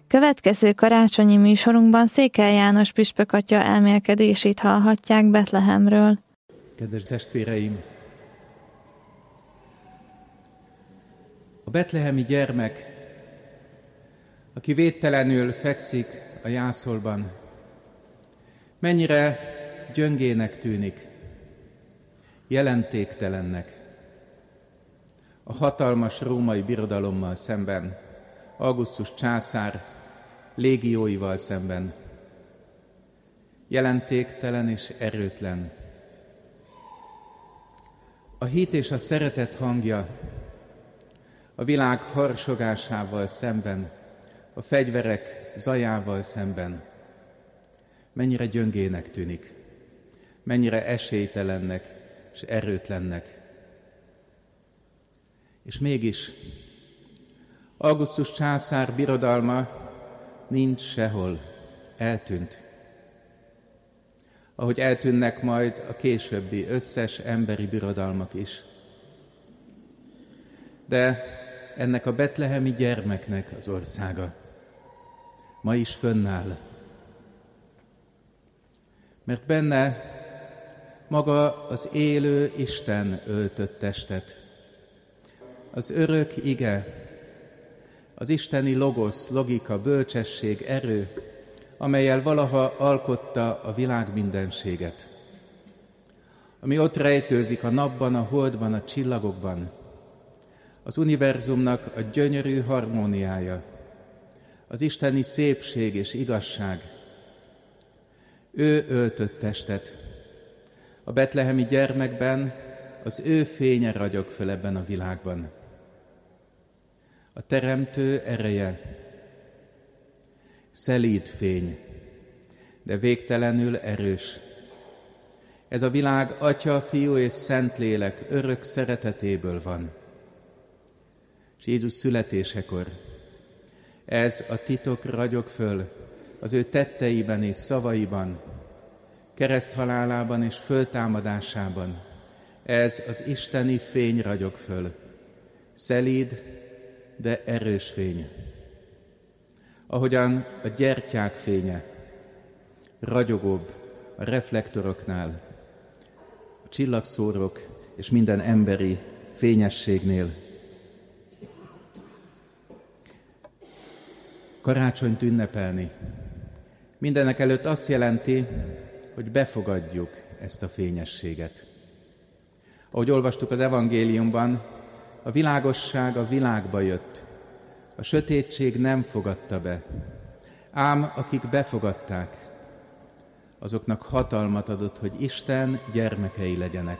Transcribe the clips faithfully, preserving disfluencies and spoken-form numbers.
Következő karácsonyi műsorunkban Székely János püspök atya elmélkedését hallhatják Betlehemről. Kedves testvéreim! A betlehemi gyermek, aki védtelenül fekszik a jászolban, mennyire gyöngének tűnik, jelentéktelennek. A hatalmas római birodalommal szemben, Augustus császár légióival szemben. Jelentéktelen és erőtlen. A hit és a szeretet hangja a világ harsogásával szemben, a fegyverek zajával szemben. Mennyire gyöngének tűnik, mennyire esélytelennek és erőtlennek. És mégis Augustus császár birodalma nincs sehol, eltűnt. Ahogy eltűnnek majd a későbbi összes emberi birodalmak is. De ennek a betlehemi gyermeknek az országa ma is fönnáll. Mert benne maga az élő Isten öltött testet. Az örök ige, az isteni logosz, logika, bölcsesség, erő, amellyel valaha alkotta a világ mindenséget. Ami ott rejtőzik a napban, a holdban, a csillagokban. Az univerzumnak a gyönyörű harmóniája, az isteni szépség és igazság. Ő öltött testet. A betlehemi gyermekben az ő fénye ragyog föl ebben a világban. A teremtő ereje, szelíd fény, de végtelenül erős. Ez a világ Atya, Fiú és Szentlélek örök szeretetéből van. És Jézus születésekor ez a titok ragyog föl az ő tetteiben és szavaiban, kereszthalálában és föltámadásában. Ez az isteni fény ragyog föl, szelíd, de erős fény. Ahogyan a gyertyák fénye ragyogóbb a reflektoroknál, a csillagszórok és minden emberi fényességnél. Karácsonyt ünnepelni mindenek előtt azt jelenti, hogy befogadjuk ezt a fényességet. Ahogy olvastuk az evangéliumban, a világosság a világba jött, a sötétség nem fogadta be. Ám akik befogadták, azoknak hatalmat adott, hogy Isten gyermekei legyenek.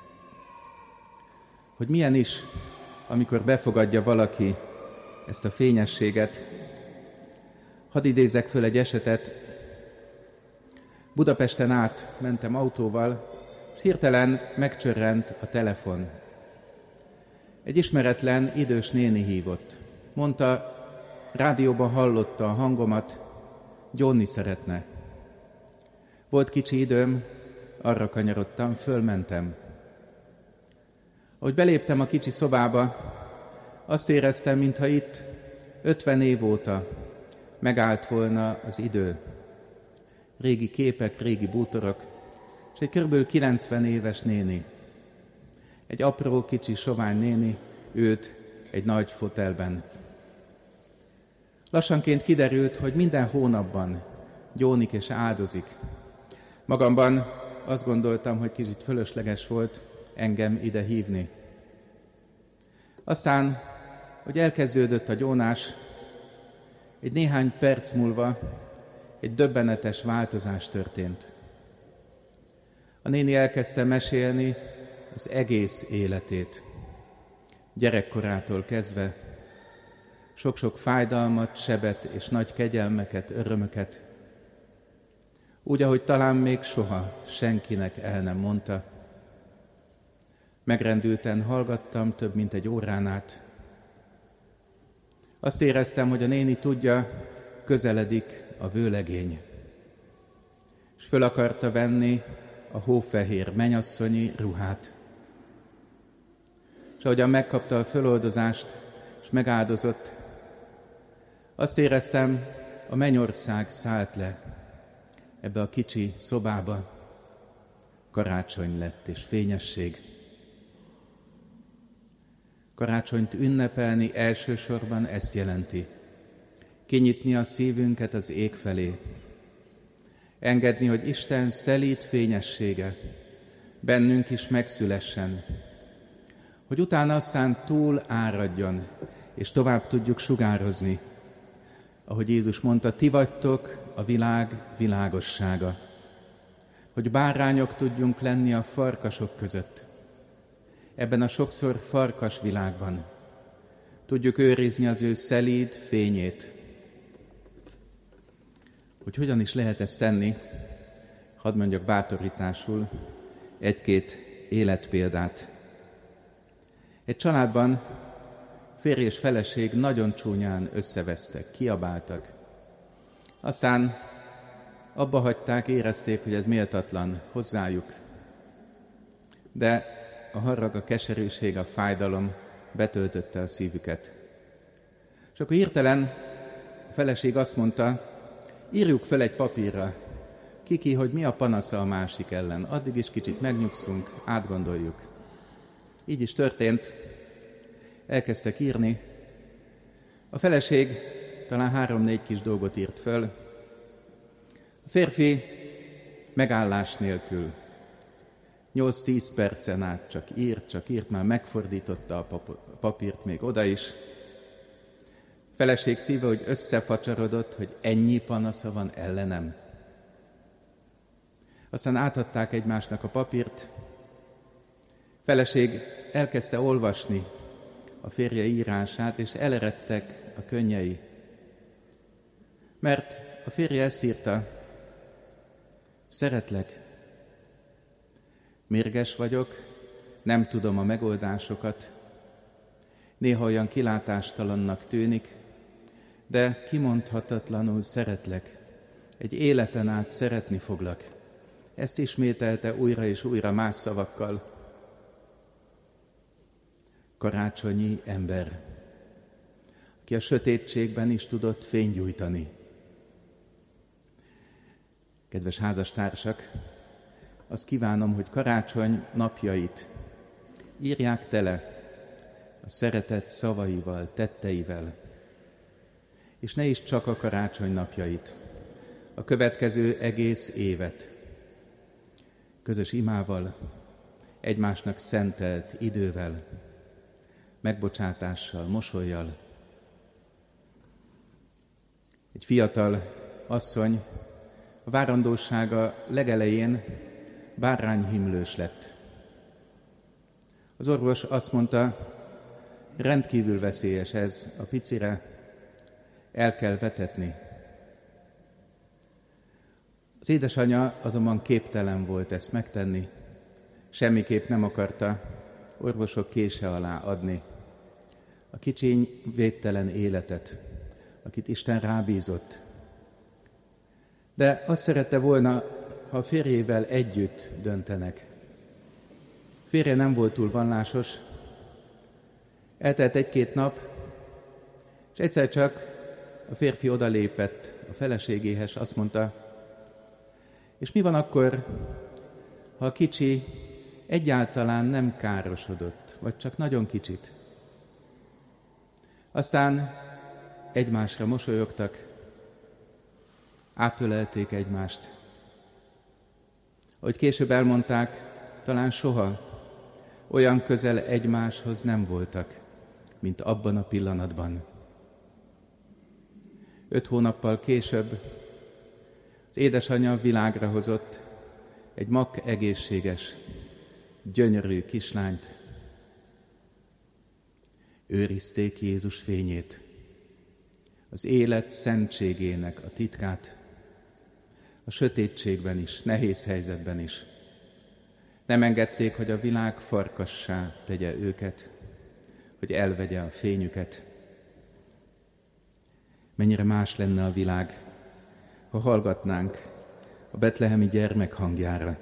Hogy milyen is, amikor befogadja valaki ezt a fényességet. Hadd idézek föl egy esetet. Budapesten át mentem autóval, és hirtelen megcsörrent a telefon. Egy ismeretlen, idős néni hívott. Mondta, rádióban hallotta a hangomat, gyónni szeretne. Volt kicsi időm, arra kanyarodtam, fölmentem. Ahogy beléptem a kicsi szobába, azt éreztem, mintha itt ötven év óta megállt volna az idő. Régi képek, régi bútorok, és egy körülbelül kilencven éves néni. Egy apró, kicsi, sovány néni, őt egy nagy fotelben. Lassanként kiderült, hogy minden hónapban gyónik és áldozik. Magamban azt gondoltam, hogy kicsit fölösleges volt engem ide hívni. Aztán, hogy elkezdődött a gyónás, egy néhány perc múlva egy döbbenetes változás történt. A néni elkezdte mesélni az egész életét. Gyerekkorától kezdve sok-sok fájdalmat, sebet és nagy kegyelmeket, örömöket. Úgy, ahogy talán még soha senkinek el nem mondta. Megrendülten hallgattam több mint egy órán át. Azt éreztem, hogy a néni tudja, közeledik a vőlegény. És föl akarta venni a hófehér mennyasszonyi ruhát. És ahogyan megkapta a föloldozást, és megáldozott, Azt éreztem, a mennyország szállt le ebbe a kicsi szobába. Karácsony lett és fényesség. Karácsonyt ünnepelni elsősorban ezt jelenti. Kinyitni a szívünket az ég felé. Engedni, hogy Isten szelíd fényessége bennünk is megszülessen. Hogy utána aztán túl áradjon, és tovább tudjuk sugározni. Ahogy Jézus mondta, ti vagytok a világ világossága. Hogy bárányok tudjunk lenni a farkasok között. Ebben a sokszor farkas világban tudjuk őrizni az ő szelíd fényét. Hogy hogyan is lehet ezt tenni, hadd mondjak bátorításul egy-két életpéldát. Egy családban férj és feleség nagyon csúnyán összevesztek, kiabáltak. Aztán abba hagyták, érezték, hogy ez méltatlan hozzájuk. De a harag, a keserűség, a fájdalom betöltötte a szívüket. És akkor hirtelen a feleség azt mondta, írjuk fel egy papírra, kiki, hogy mi a panasza a másik ellen. Addig is kicsit megnyugszunk, átgondoljuk. Így is történt. Elkezdtek írni. A feleség talán három-négy kis dolgot írt föl. A férfi megállás nélkül nyolc-tíz percen át csak írt, csak írt, már megfordította a papírt még oda is. A feleség szíve, hogy összefacsarodott, hogy ennyi panasza van ellenem. Aztán átadták egymásnak a papírt. A feleség elkezdte olvasni a férje írását, és eleredtek a könnyei. Mert a férje ezt írta, szeretlek, mérges vagyok, nem tudom a megoldásokat, néha olyan kilátástalannak tűnik, de kimondhatatlanul szeretlek, egy életen át szeretni foglak. Ezt ismételte újra és újra más szavakkal. Karácsonyi ember, aki a sötétségben is tudott fényt gyújtani. Kedves házastársak, azt kívánom, hogy karácsony napjait írják tele a szeretet szavaival, tetteivel, és ne is csak a karácsony napjait, a következő egész évet közös imával, egymásnak szentelt idővel, megbocsátással, mosollyal. Egy fiatal asszony a várandósága legelején bárányhimlős lett. Az orvos azt mondta, rendkívül veszélyes ez a picire, el kell vetetni. Az édesanyja azonban képtelen volt ezt megtenni, semmiképp nem akarta orvosok kése alá adni a kicsiny védtelen életet, akit Isten rábízott. De azt szerette volna, ha a férjével együtt döntenek. Férje nem volt túl vallásos, eltelt egy-két nap, és egyszer csak a férfi odalépett a feleségéhez, azt mondta, és mi van akkor, ha a kicsi egyáltalán nem károsodott, vagy csak nagyon kicsit? Aztán egymásra mosolyogtak, átölelték egymást. Ahogy később elmondták, talán soha olyan közel egymáshoz nem voltak, mint abban a pillanatban. Öt hónappal később az édesanyja világra hozott egy mak egészséges, gyönyörű kislányt. Őrizték Jézus fényét, az élet szentségének a titkát, a sötétségben is, nehéz helyzetben is. Nem engedték, hogy a világ farkassá tegye őket, hogy elvegye a fényüket. Mennyire más lenne a világ, ha hallgatnánk a betlehemi gyermek hangjára.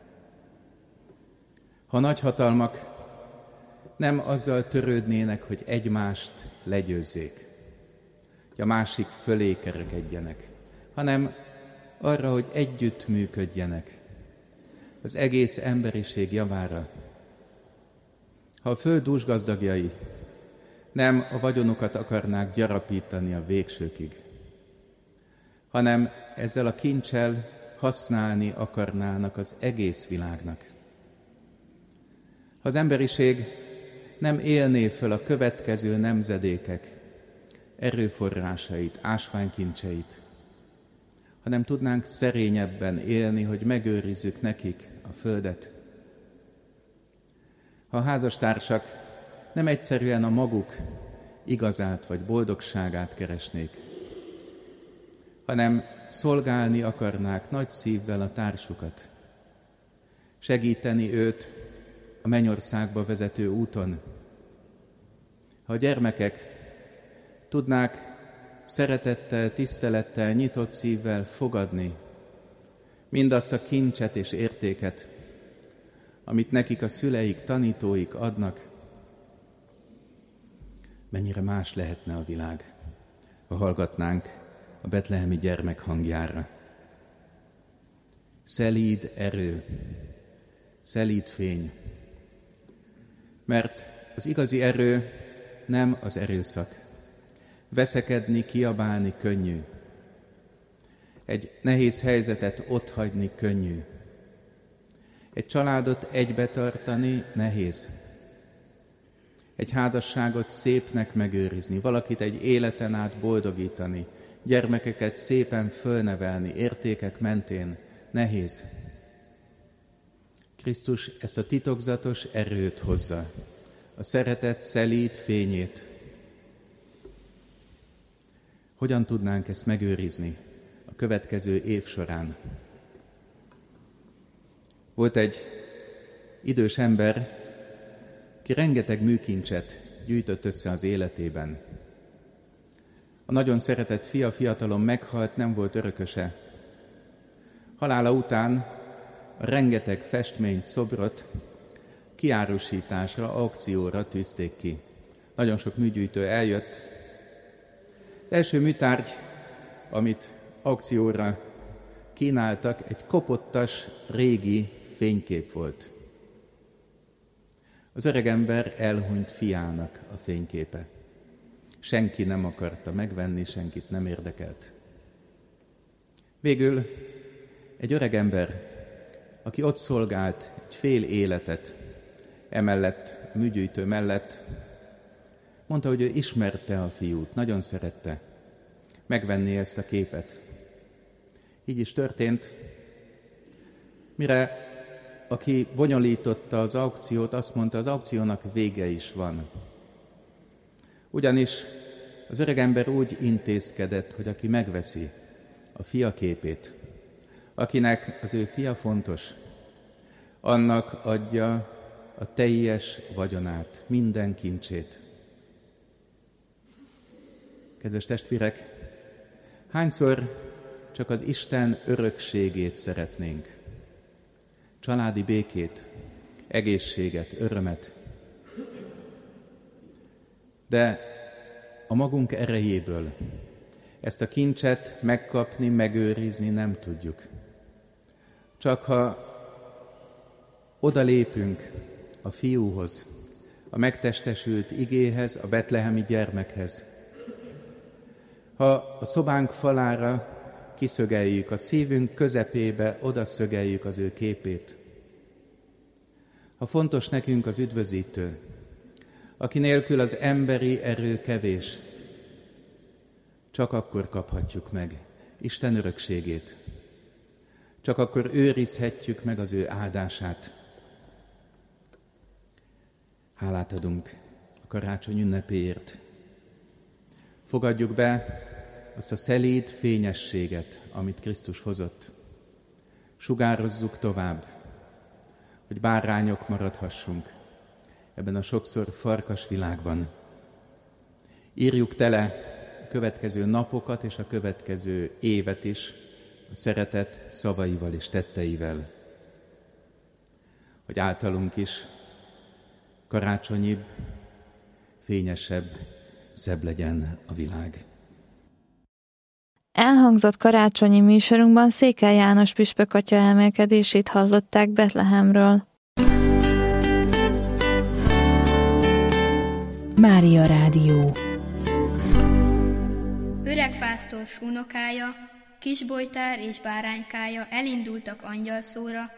Ha nagy hatalmak nem azzal törődnének, hogy egymást legyőzzék, hogy a másik fölé kerekedjenek, hanem arra, hogy együtt működjenek az egész emberiség javára. Ha a föld dúsgazdagjai nem a vagyonukat akarnák gyarapítani a végsőkig, hanem ezzel a kincsel használni akarnának az egész világnak. Ha az emberiség nem élné föl a következő nemzedékek erőforrásait, ásványkincseit, hanem tudnánk szerényebben élni, hogy megőrizzük nekik a földet. Ha a házastársak nem egyszerűen a maguk igazát vagy boldogságát keresnék, hanem szolgálni akarnák nagy szívvel a társukat, segíteni őt a mennyországba vezető úton. Ha a gyermekek tudnák szeretettel, tisztelettel, nyitott szívvel fogadni mindazt a kincset és értéket, amit nekik a szüleik, tanítóik adnak, mennyire más lehetne a világ, ha hallgatnánk a betlehemi gyermek hangjára. Szelíd erő, szelíd fény, mert az igazi erő nem az erőszak. Veszekedni, kiabálni könnyű. Egy nehéz helyzetet otthagyni könnyű. Egy családot egybe tartani nehéz. Egy házasságot szépnek megőrizni, valakit egy életen át boldogítani, gyermekeket szépen fölnevelni, értékek mentén nehéz. Krisztus ezt a titokzatos erőt hozza, a szeretet szelíd fényét. Hogyan tudnánk ezt megőrizni a következő év során? Volt egy idős ember, ki rengeteg műkincset gyűjtött össze az életében. A nagyon szeretett fia fiatalon meghalt, nem volt örököse. Halála után a rengeteg festményt, szobrot kiárusításra, aukcióra tűzték ki. Nagyon sok műgyűjtő eljött. Az első műtárgy, amit aukcióra kínáltak, egy kopottas, régi fénykép volt. Az öregember elhunyt fiának a fényképe. Senki nem akarta megvenni, senkit nem érdekelt. Végül egy öregember, aki ott szolgált egy fél életet, emellett, a műgyűjtő mellett, mondta, hogy ő ismerte a fiút, nagyon szerette megvenni ezt a képet. Így is történt, mire aki bonyolította az aukciót, azt mondta, az aukciónak vége is van. Ugyanis az öregember úgy intézkedett, hogy aki megveszi a fia képét, akinek az ő fia fontos, annak adja a teljes vagyonát, minden kincsét. Kedves testvérek, hányszor csak az Isten örökségét szeretnénk? Családi békét, egészséget, örömet. De a magunk erejéből ezt a kincset megkapni, megőrizni nem tudjuk. Csak ha odalépünk a fiúhoz, a megtestesült igéhez, a betlehemi gyermekhez, ha a szobánk falára kiszögeljük, a szívünk közepébe odaszögeljük az ő képét. Ha fontos nekünk az üdvözítő, aki nélkül az emberi erő kevés, csak akkor kaphatjuk meg Isten örökségét. Csak akkor őrizhetjük meg az ő áldását. Hálát adunk a karácsony ünnepéért. Fogadjuk be azt a szelíd fényességet, amit Krisztus hozott. Sugározzuk tovább, hogy bárányok maradhassunk ebben a sokszor farkas világban. Írjuk tele a következő napokat és a következő évet is a szeretet szavaival és tetteivel, hogy általunk is karácsonyibb, fényesebb, szebb legyen a világ. Elhangzott karácsonyi műsorunkban Székely János püspök atya emelkedését hallották Betlehemről. Mária Rádió. Öregpásztor súnokája, kisbojtár és báránykája elindultak angyalszóra,